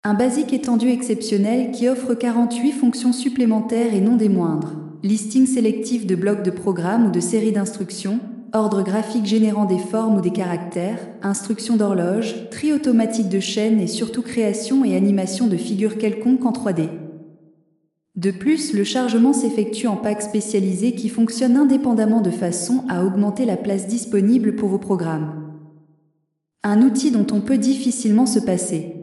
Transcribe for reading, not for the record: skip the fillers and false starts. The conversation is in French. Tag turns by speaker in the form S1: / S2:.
S1: Un basique étendu exceptionnel qui offre 48 fonctions supplémentaires et non des moindres. Listing sélectif de blocs de programmes ou de séries d'instructions, ordre graphique générant des formes ou des caractères, instructions d'horloge, tri automatique de chaînes et surtout création et animation de figures quelconques en 3D. De plus, le chargement s'effectue en pack spécialisé qui fonctionne indépendamment de façon à augmenter la place disponible pour vos programmes. Un outil dont on peut difficilement se passer.